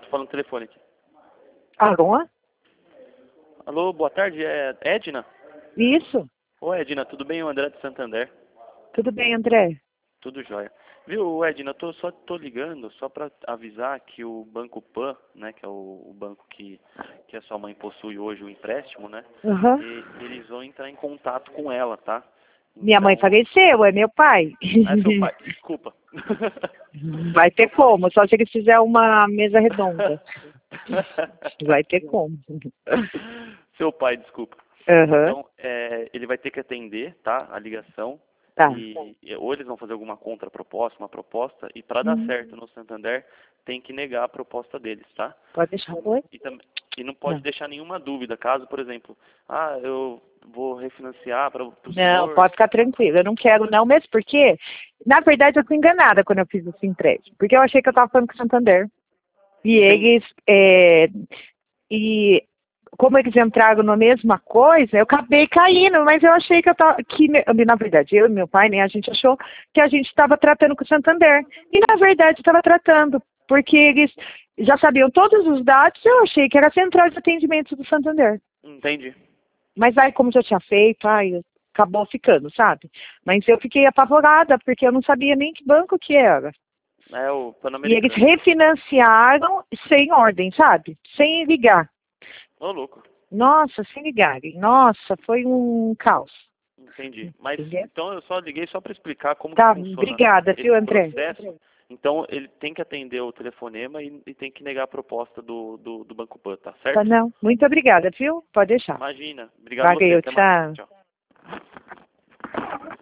tô falando no telefone aqui. Alô? Alô, boa tarde, é Edna? Isso. Oi, Edna, tudo bem? O André de Santander. Tudo bem, André? Tudo jóia. Viu, Edna, só tô ligando só para avisar que o Banco Pan, né, que é o banco que a sua mãe possui hoje o empréstimo, né, Uhum. eles vão entrar em contato com ela, tá? Minha mãe Então, faleceu, é meu pai. é seu pai, desculpa. Vai ter Seu pai. como, só se ele fizer uma mesa redonda. Vai ter como. Seu pai, desculpa. Aham. Então, ele vai ter que atender, tá, a ligação, Tá. ou eles vão fazer alguma contraproposta, uma proposta, e para dar Uhum. certo no Santander, tem que negar a proposta deles, tá? Pode deixar. Oi? E não pode Não. deixar nenhuma dúvida, caso, por exemplo, eu vou refinanciar para o Não, senhor. pode ficar tranquilo. Eu não quero não, mesmo porque, na verdade, eu fui enganada quando eu fiz esse empréstimo. Porque eu achei que eu estava falando com o Santander. E Entendi. e como eles entraram na mesma coisa, eu acabei caindo, mas eu achei que na verdade, eu e meu pai, né, a gente achou que a gente estava tratando com o Santander. E na verdade estava tratando, porque eles já sabiam todos os dados, eu achei que era a central de atendimento do Santander. Entendi. Mas aí, como já tinha feito, acabou ficando, sabe? Mas eu fiquei apavorada, porque eu não sabia nem que banco que era. É o E eles Pan-Americano. refinanciaram sem ordem, sabe? Sem ligar. Ô, louco. Nossa, sem ligarem. Nossa, foi um caos. Entendi. Mas, Entendeu? então, eu só liguei só para explicar como que Tá, funciona obrigada, viu, esse André? processo. Então, ele tem que atender o telefonema e tem que negar a proposta do Banco Pan, tá Tá, certo? não. Muito obrigada, viu? Pode deixar. Imagina. Obrigado a você. Valeu, Até mais. tchau. Tchau.